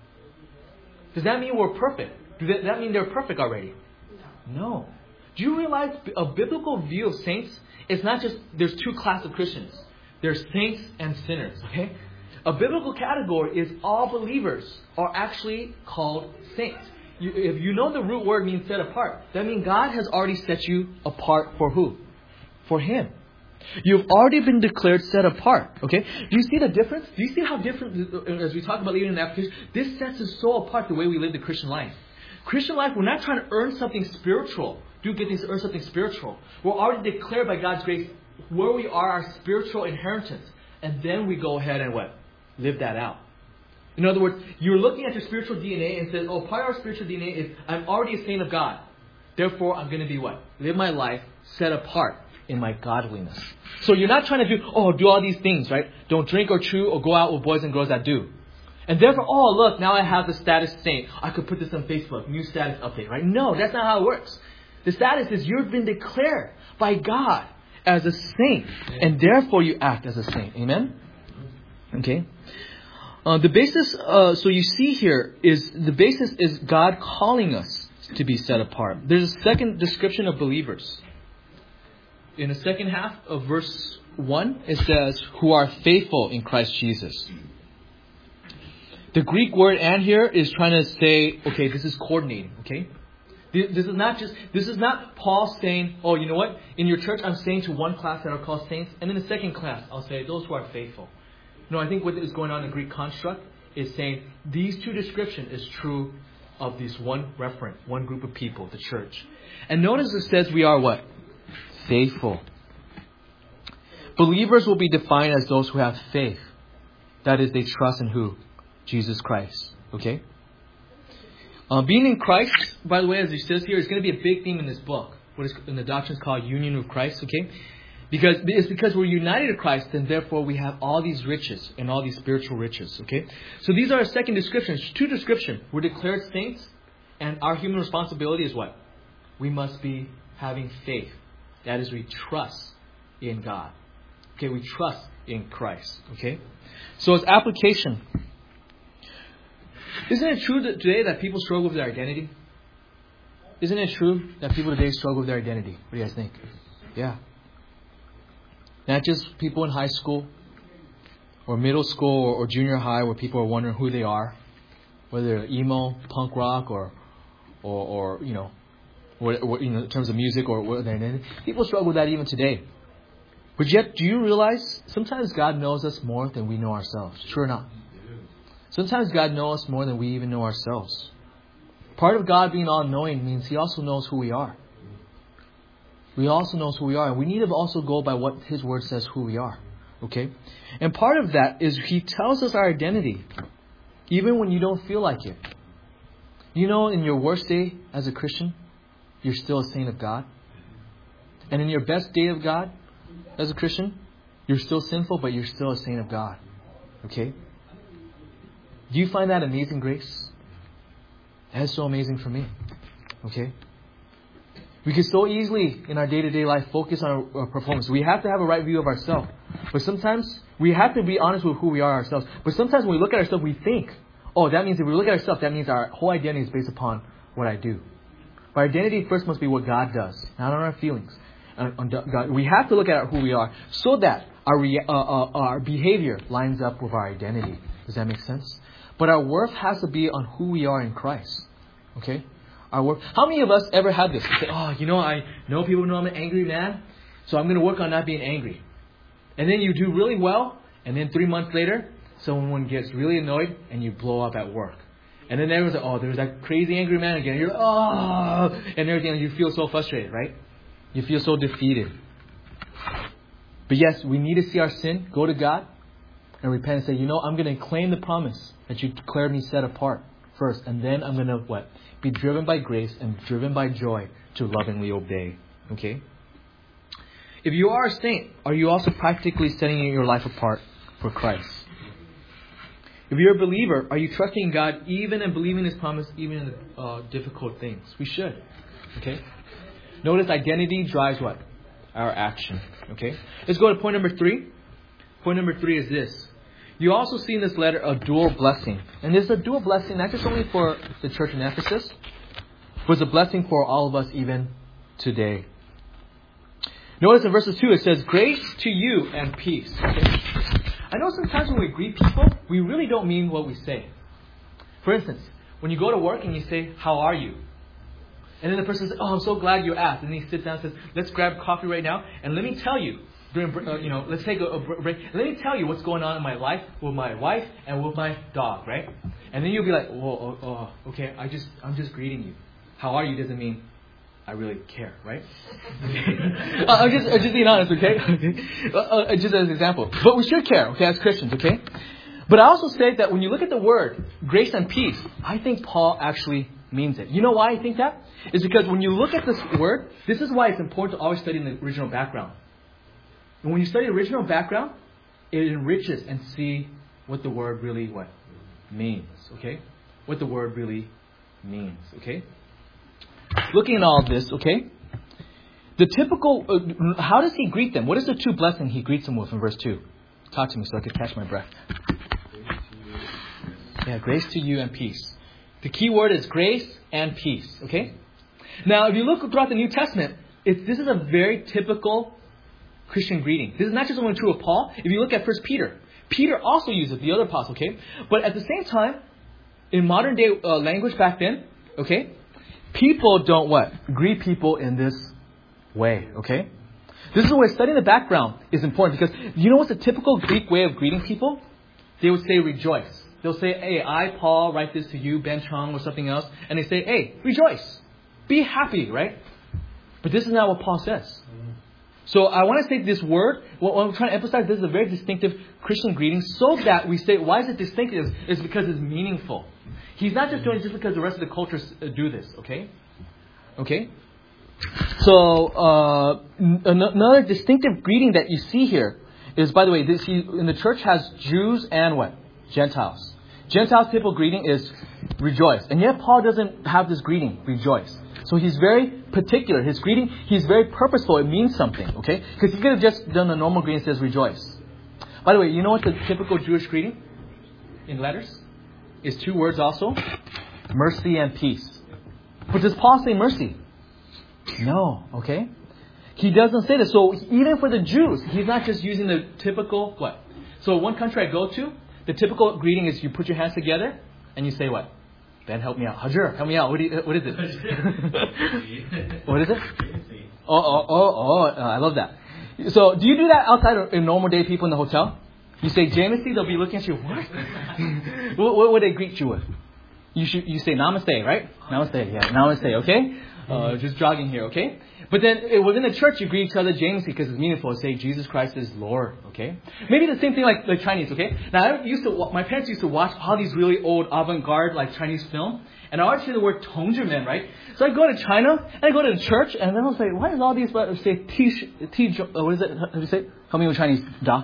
A: Does that mean we're perfect? Does that mean they're perfect already? No. Do you realize a biblical view of saints is not just there's two classes of Christians. There's saints and sinners, okay? A biblical category is all believers are actually called saints. If you know the root word means set apart, that means God has already set you apart for who? For Him. You've already been declared set apart, okay? Do you see the difference? Do you see how different, as we talk about even in the application, this sets us so apart the way we live the Christian life. Christian life, we're not trying to earn something spiritual. Do get things to earn something spiritual. We're already declared by God's grace where we are, our spiritual inheritance. And then we go ahead and what? Live that out. In other words, you're looking at your spiritual DNA and says, oh, part of our spiritual DNA is I'm already a saint of God. Therefore, I'm going to be what? Live my life set apart in my godliness. So you're not trying to do all these things, right? Don't drink or chew or go out with boys and girls that do. And therefore, look, now I have the status saint. I could put this on Facebook, new status update, right? No, that's not how it works. The status is you've been declared by God as a saint. And therefore, you act as a saint. Amen? Okay. The basis, so you see here, is the basis is God calling us to be set apart. There's a second description of believers. In the second half of verse 1, it says, who are faithful in Christ Jesus. The Greek word "and" here is trying to say, okay, this is coordinating, okay? This is not Paul saying, oh, you know what? In your church, I'm saying to one class that are called saints, and in the second class, I'll say those who are faithful. No, I think what is going on in the Greek construct is saying these two descriptions is true of this one referent, one group of people, the church. And notice it says we are what? Faithful. Believers will be defined as those who have faith. That is, they trust in who? Jesus Christ. Okay? Being in Christ, by the way, as it says here, is going to be a big theme in this book. What is in the doctrine is called union with Christ. Okay? Because we're united to Christ, and therefore we have all these riches and all these spiritual riches. Okay? So these are our second descriptions. Two descriptions. We're declared saints, and our human responsibility is what? We must be having faith. That is, we trust in God. Okay? We trust in Christ. Okay? So as application, isn't it true that today that people struggle with their identity? Isn't it true that people today struggle with their identity? What do you guys think? Yeah. Not just people in high school or middle school or junior high where people are wondering who they are, whether they're emo, punk rock, or you know, in terms of music or what their identity. People struggle with that even today. But yet, do you realize sometimes God knows us more than we know ourselves? True or not? Sometimes God knows us more than we even know ourselves. Part of God being all-knowing means He also knows who we are. He also knows who we are. And we need to also go by what His Word says who we are. Okay? And part of that is He tells us our identity. Even when you don't feel like it. You know, in your worst day as a Christian, you're still a saint of God. And in your best day of God as a Christian, you're still sinful, but you're still a saint of God. Okay? Do you find that amazing grace? That is so amazing for me. Okay? We can so easily, in our day-to-day life, focus on our performance. We have to have a right view of ourselves. But sometimes, we have to be honest with who we are ourselves. But sometimes when we look at ourselves, we think, oh, that means if we look at ourselves, that means our whole identity is based upon what I do. But identity first must be what God does, not on our feelings. We have to look at who we are so that our behavior lines up with our identity. Does that make sense? But our worth has to be on who we are in Christ. Okay? Our worth. How many of us ever had this? Say, oh, you know, I know people know I'm an angry man, so I'm going to work on not being angry. And then you do really well, and then 3 months later, someone gets really annoyed, and you blow up at work. And then everyone's like, oh, there's that crazy angry man again. You're, and everything, and you feel so frustrated, right? You feel so defeated. But yes, we need to see our sin, go to God, and repent and say, you know, I'm going to claim the promise that you declared me set apart first. And then I'm going to, what? Be driven by grace and driven by joy to lovingly obey. Okay? If you are a saint, are you also practically setting your life apart for Christ? If you're a believer, are you trusting God even and believing His promise even in the difficult things? We should. Okay? Notice identity drives what? Our action. Okay? Let's go to point number 3. Point number 3 is this. You also see in this letter a dual blessing. And this is a dual blessing not just only for the church in Ephesus, but it's a blessing for all of us even today. Notice in verses 2 it says, grace to you and peace. Okay? I know sometimes when we greet people, we really don't mean what we say. For instance, when you go to work and you say, how are you? And then the person says, oh, I'm so glad you asked. And then he sits down and says, let's grab coffee right now. And let me tell you, let's take a break. Let me tell you what's going on in my life with my wife and with my dog, right? And then you'll be like, whoa, okay, I'm just greeting you. How are you doesn't mean I really care, right? I'm just being honest, okay? Just as an example. But we should care, okay, as Christians, okay? But I also say that when you look at the word grace and peace, I think Paul actually means it. You know why I think that? It's because when you look at this word, this is why it's important to always study in the original background. And when you study original background, it enriches and see what the word really means. Okay? What the word really means. Okay? Looking at all of this, okay? The typical, how does he greet them? What is the two blessings he greets them with in verse 2? Talk to me so I can catch my breath. Yeah, grace to you and peace. The key word is grace and peace. Okay? Now, if you look throughout the New Testament, this is a very typical Christian greeting. This is not just only true of Paul. If you look at 1 Peter, Peter also used it, the other apostle, okay? But at the same time, in modern day language back then, okay, people don't greet people in this way, okay? This is where studying the background is important, because you know what's a typical Greek way of greeting people? They would say rejoice. They'll say, hey, I, Paul, write this to you, Ben Chung, or something else. And they say, hey, rejoice. Be happy, right? But this is not what Paul says. So I want to say this word, what I'm trying to emphasize, this is a very distinctive Christian greeting, so that we say, why is it distinctive? It's because it's meaningful. He's not just doing it just because the rest of the cultures do this, okay? Okay? So, another distinctive greeting that you see here is, by the way, in the church has Jews and Gentiles. Gentiles' typical greeting is rejoice. And yet Paul doesn't have this greeting, rejoice. So he's very particular. His greeting, he's very purposeful. It means something, okay? Because he could have just done a normal greeting that says rejoice. By the way, you know what the typical Jewish greeting in letters is? Two words also. Mercy and peace. But does Paul say mercy? No, okay? He doesn't say this. So even for the Jews, he's not just using the typical So one country I go to, the typical greeting is you put your hands together and you say what? Ben, help me out. Hajur, help me out. What is it? What is it? I love that. So do you do that outside in normal day people in the hotel? You say Jameson, they'll be looking at you. What? What would they greet you with? You say namaste, right? Namaste, yeah. Namaste, okay? Just jogging here, okay? But then within the church, you greet each other Jameson because it's meaningful. Say Jesus Christ is Lord, okay? Maybe the same thing like Chinese, okay? Now, my parents used to watch all these really old avant-garde Chinese film. And I always hear the word Tongzhimen, right? So I go to China, and I go to the church, and then I'll say, why is all these, what is it? How do you say it? Help me with Chinese. Da.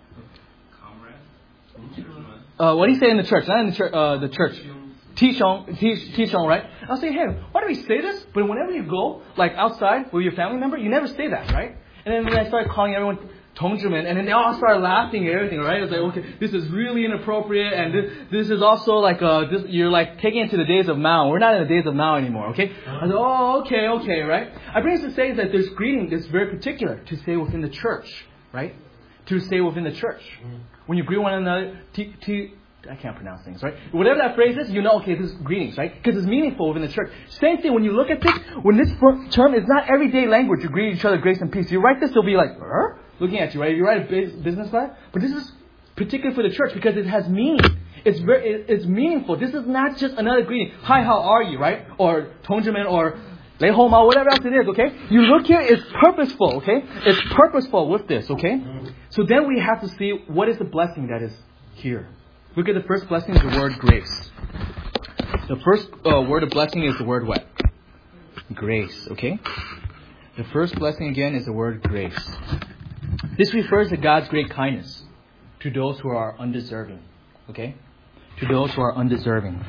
A: What do you say in the church? Not in the church. Tichong, right? I'll say, hey, why do we say this? But whenever you go, outside with your family member, you never say that, right? And then when I started calling everyone Tongzhimen, and then they all started laughing and everything, right? It's like, okay, this is really inappropriate, and this is also you're taking it to the days of Mao. We're not in the days of Mao anymore, okay? I said, okay, right? I bring this to say that there's greeting that's very particular to say within the church, right? To say within the church. When you greet one another, I can't pronounce things, right? Whatever that phrase is, okay, this is greetings, right? Because it's meaningful within the church. Same thing, when you look at this, when this term is not everyday language, you greet each other grace and peace. You write this, they'll be looking at you, right? You write a business card, but this is particular for the church because it has meaning. It's meaningful. This is not just another greeting. Hi, how are you, right? Or Tongzhimen or Lei Homa, whatever else it is, okay? You look here, it's purposeful, okay? It's purposeful with this, okay? So then we have to see what is the blessing that is here. Look at the first blessing is the word grace. The first word of blessing is the word what? Grace, okay? The first blessing again is the word grace. This refers to God's great kindness to those who are undeserving, okay? To those who are undeserving.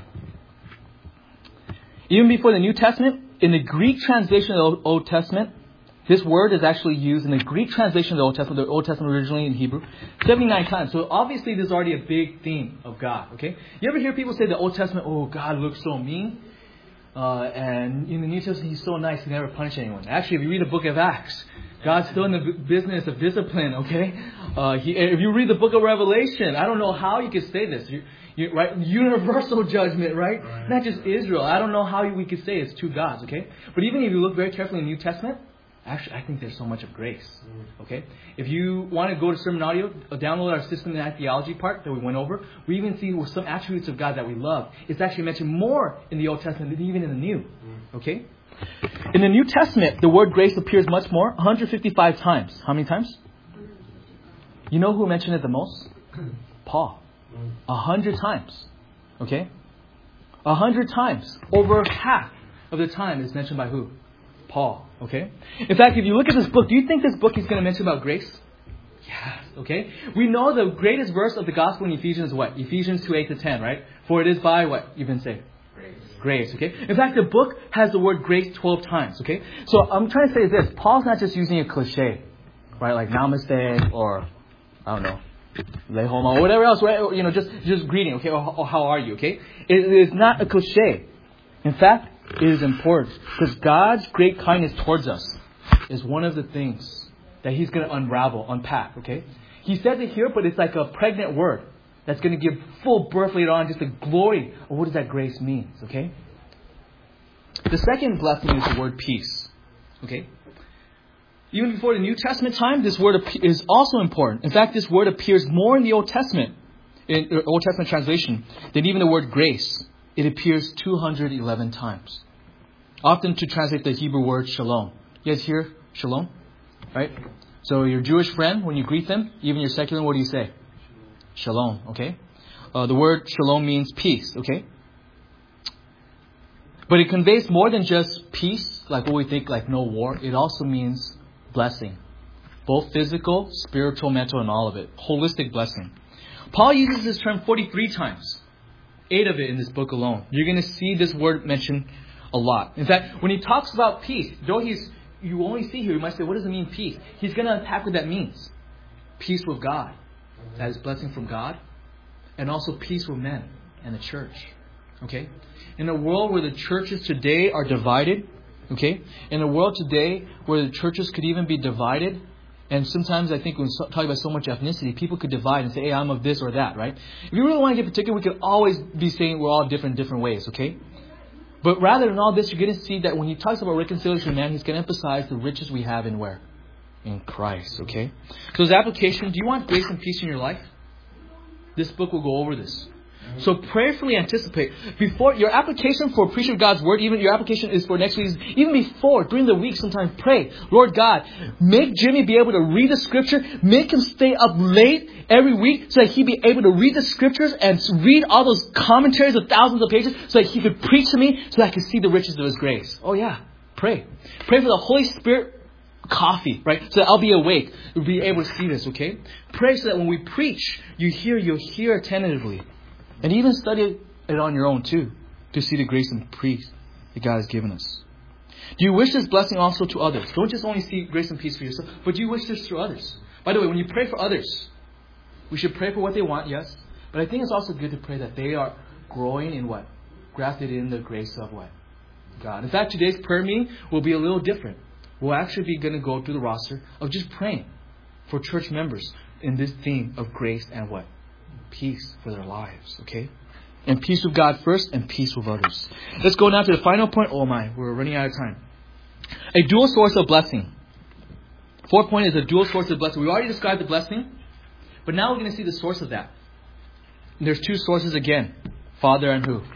A: Even before the New Testament, in the Greek translation of the Old Testament, this word is actually used in the Greek translation of the Old Testament originally in Hebrew, 79 times. So obviously this is already a big theme of God, okay? You ever hear people say the Old Testament, God looks so mean? And in the New Testament, He's so nice, He never punished anyone. Actually, if you read the book of Acts, God's still in the business of discipline, okay? If you read the book of Revelation, I don't know how you could say this. Right? Universal judgment, right? Not just Israel. I don't know how we could say it's two gods, okay? But even if you look very carefully in the New Testament, actually, I think there's so much of grace. Okay? If you want to go to Sermon Audio, download our systematic theology part that we went over. We even see some attributes of God that we love. It's actually mentioned more in the Old Testament than even in the New. Okay? In the New Testament, the word grace appears much more, 155 times. How many times? You know who mentioned it the most? Paul. 100 times. Okay? 100 times. Over half of the time is mentioned by who? Paul. Okay? In fact, if you look at this book, do you think this book is going to mention about grace? Yes. Okay? We know the greatest verse of the gospel in Ephesians is what? Ephesians 2:8-10, right? For it is by what? You've been saying? Grace. Okay? In fact, the book has the word grace 12 times. Okay? So I'm trying to say this. Paul's not just using a cliche. Right? Like namaste or, I don't know, lehoma or whatever else. Right? You know, just greeting. Okay? Or how are you? Okay? It is not a cliche. In fact, it is important. Because God's great kindness towards us is one of the things that He's going to unpack. Okay? He says it here, but it's like a pregnant word that's going to give full birth later on, just the glory of what does that grace mean. Okay? The second blessing is the word peace. Okay? Even before the New Testament time, this word is also important. In fact, this word appears more in the Old Testament, in Old Testament translation, than even the word grace. It appears 211 times. Often to translate the Hebrew word shalom. You guys hear shalom? Right? So your Jewish friend, when you greet them, even your secular, what do you say? Shalom. Okay? The word shalom means peace. Okay? But it conveys more than just peace, like what we think, like no war. It also means blessing. Both physical, spiritual, mental, and all of it. Holistic blessing. Paul uses this term 43 times. 8 of it in this book alone. You're going to see this word mentioned a lot. In fact, when he talks about peace, though you only see here, you might say, what does it mean, peace? He's going to unpack what that means. Peace with God. That is blessing from God. And also peace with men and the church. Okay? In a world where the churches today are divided, okay? In a world today where the churches could even be divided, and sometimes I think when we talk about so much ethnicity, people could divide and say, hey, I'm of this or that, right? If you really want to get particular, we could always be saying we're all different ways, okay? But rather than all this, you're going to see that when he talks about reconciliation with man, he's going to emphasize the riches we have in where? In Christ, okay? So his application, do you want grace and peace in your life? This book will go over this. So prayerfully anticipate. Before your application for preaching of God's Word, even your application is for next week, even before, during the week, sometimes pray. Lord God, make Jimmy be able to read the Scripture. Make him stay up late every week so that he be able to read the Scriptures and read all those commentaries of thousands of pages so that he could preach to me so that I could see the riches of His grace. Oh yeah, pray. Pray for the Holy Spirit coffee, right? So that I'll be awake. You'll be able to see this, okay? Pray so that when we preach, you'll hear attentively. And even study it on your own too, to see the grace and peace that God has given us. Do you wish this blessing also to others? Don't just only see grace and peace for yourself, but do you wish this to others? By the way, when you pray for others, we should pray for what they want, yes. But I think it's also good to pray that they are growing in what? Grafted in the grace of what? God. In fact, today's prayer meeting will be a little different. We'll actually be going to go through the roster of just praying for church members in this theme of grace and what? Peace for their lives, okay? And peace with God first and peace with others. Let's go now to the final point. Oh my, we're running out of time. A dual source of blessing. Fourth point is a dual source of blessing. We already described the blessing, but now we're going to see the source of that. And there's two sources again. Father and who?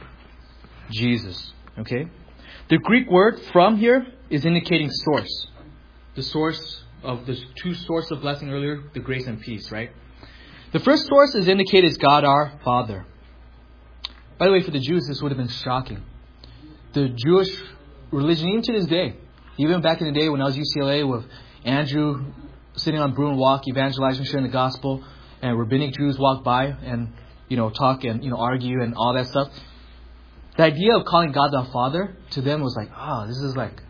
A: Jesus, okay? The Greek word from here is indicating source. The source of the two sources of blessing earlier, the grace and peace, right? The first source is indicated as God our Father. By the way, for the Jews, this would have been shocking. The Jewish religion, even to this day, even back in the day when I was UCLA with Andrew sitting on Bruin Walk, evangelizing, sharing the gospel, and rabbinic Jews walk by and, talk and, argue and all that stuff. The idea of calling God the Father to them was like, this is like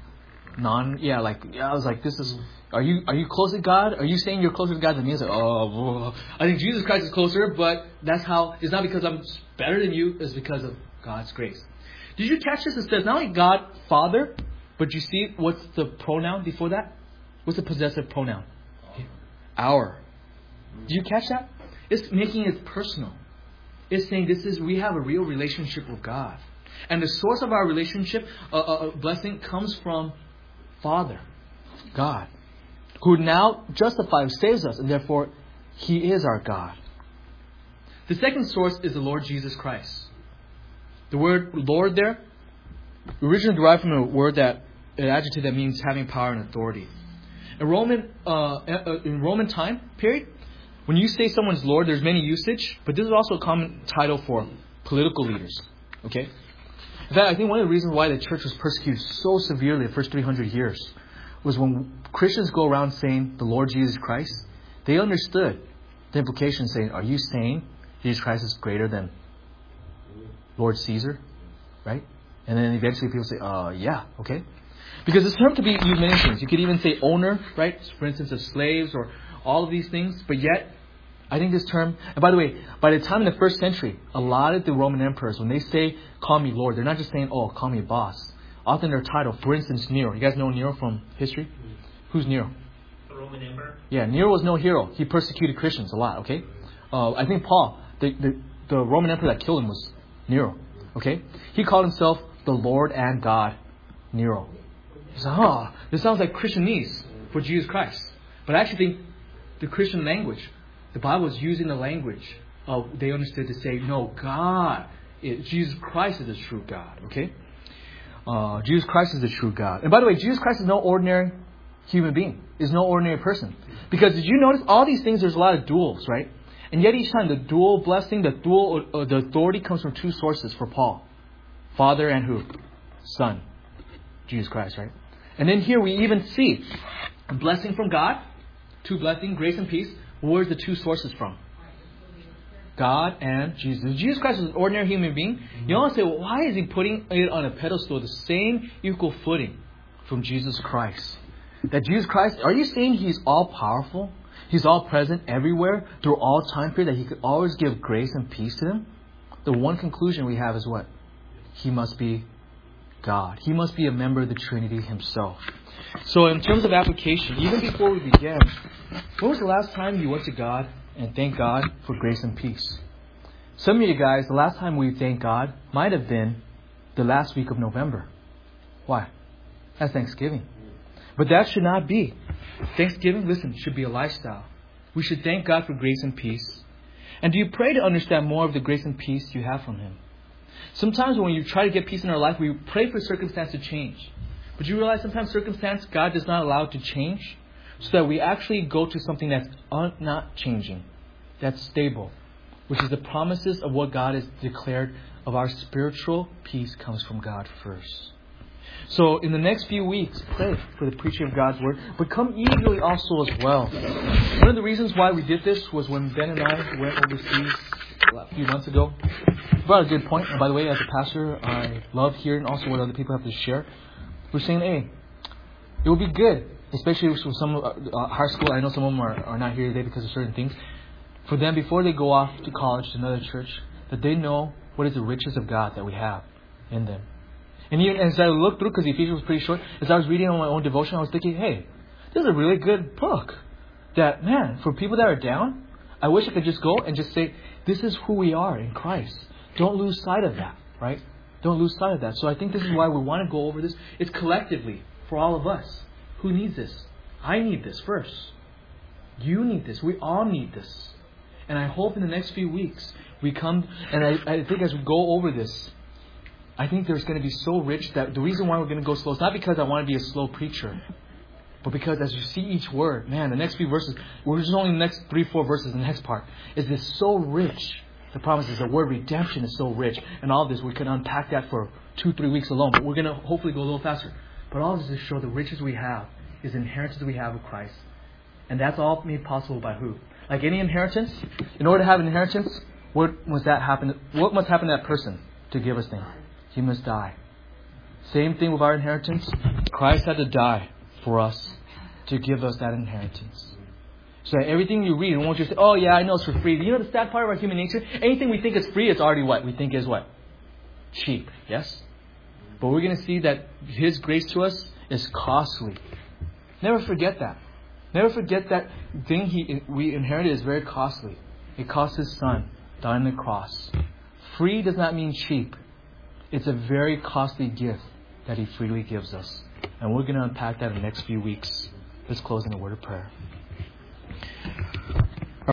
A: I was like, this is... Are you close to God? Are you saying you're closer to God than me? I was like, I think Jesus Christ is closer, but that's how... It's not because I'm better than you. It's because of God's grace. Did you catch this? It says not only God, Father, but you see what's the pronoun before that? What's the possessive pronoun? Our. Did you catch that? It's making it personal. It's saying we have a real relationship with God. And the source of our relationship, blessing, comes from Father, God, who now justifies, saves us, and therefore He is our God. The second source is the Lord Jesus Christ. The word Lord there originally derived from a word an adjective that means having power and authority. In Roman time period, when you say someone's Lord, there's many usage, but this is also a common title for political leaders. Okay? In fact, I think one of the reasons why the church was persecuted so severely the first 300 years was when Christians go around saying the Lord Jesus Christ, they understood the implication saying, are you saying Jesus Christ is greater than Lord Caesar? Right? And then eventually people say, yeah, okay. Because this term could be used many things. You could even say owner, right? For instance, of slaves or all of these things. But yet, I think this term, and by the way, by the time in the first century, a lot of the Roman emperors, when they say, call me Lord, they're not just saying, oh, call me boss. Often their title, for instance, Nero. You guys know Nero from history? Who's Nero?
B: The Roman emperor?
A: Yeah, Nero was no hero. He persecuted Christians a lot, okay? I think Paul, the Roman emperor that killed him was Nero, okay? He called himself the Lord and God, Nero. He said, this sounds like Christianese for Jesus Christ. But I actually think the Christian language, the Bible is using the language of, they understood to say, no, God, Jesus Christ is the true God, okay? Jesus Christ is the true God. And by the way, Jesus Christ is no ordinary human being. Is no ordinary person. Because did you notice all these things, there's a lot of duals, right? And yet each time the dual blessing, the authority comes from two sources for Paul. Father and who? Son. Jesus Christ, right? And then here we even see a blessing from God. Two blessings, grace and peace. Where's the two sources from? God and Jesus. If Jesus Christ is an ordinary human being, you want to say, well, why is he putting it on a pedestal, the same equal footing from Jesus Christ? That Jesus Christ, are you saying he's all powerful? He's all present everywhere through all time period, that he could always give grace and peace to them? The one conclusion we have is what? He must be God. He must be a member of the Trinity himself. So in terms of application, even before we begin, when was the last time you went to God and thanked God for grace and peace? Some of you guys, the last time we thanked God might have been the last week of November. Why? That's Thanksgiving. But that should not be. Thanksgiving, listen, should be a lifestyle. We should thank God for grace and peace. And do you pray to understand more of the grace and peace you have from Him? Sometimes when you try to get peace in our life, we pray for circumstance to change. But you realize sometimes circumstance, God does not allow it to change, so that we actually go to something that's not changing, that's stable, which is the promises of what God has declared of our spiritual peace comes from God first. So in the next few weeks, pray for the preaching of God's Word, but come eagerly also as well. One of the reasons why we did this was when Ben and I went overseas a few months ago. You brought a good point. And by the way, as a pastor, I love hearing also what other people have to share. We're saying, hey, it would be good, especially with some high school. I know some of them are not here today because of certain things. For them, before they go off to college, to another church, that they know what is the riches of God that we have in them. And even as I looked through, because Ephesians was pretty short, as I was reading on my own devotion, I was thinking, hey, this is a really good book. That, man, for people that are down, I wish I could just go and just say, this is who we are in Christ. Don't lose sight of that, right? Don't lose sight of that. So I think this is why we want to go over this. It's collectively, for all of us. Who needs this? I need this first. You need this. We all need this. And I hope in the next few weeks, we come, and I think as we go over this, I think there's going to be so rich that the reason why we're going to go slow is not because I want to be a slow preacher, but because as you see each word, man, the next few verses, we're just only the next 3-4 verses, the next part, is this so rich. The promise is the word redemption is so rich. And all of this, we can unpack that for 2-3 weeks alone, but we're going to hopefully go a little faster. But all of this is to show the riches we have is the inheritance we have of Christ. And that's all made possible by who? Like any inheritance, in order to have an inheritance, what must happen to that person to give us things? He must die. Same thing with our inheritance. Christ had to die for us to give us that inheritance. So that everything you read, and won't just say, oh yeah, I know it's for free. You know the sad part of our human nature? Anything we think is free, it's already what? We think is what? Cheap. Yes? But we're going to see that His grace to us is costly. Never forget that. Never forget that thing we inherited is very costly. It cost His Son dying on the cross. Free does not mean cheap. It's a very costly gift that He freely gives us. And we're going to unpack that in the next few weeks. Let's close in a word of prayer.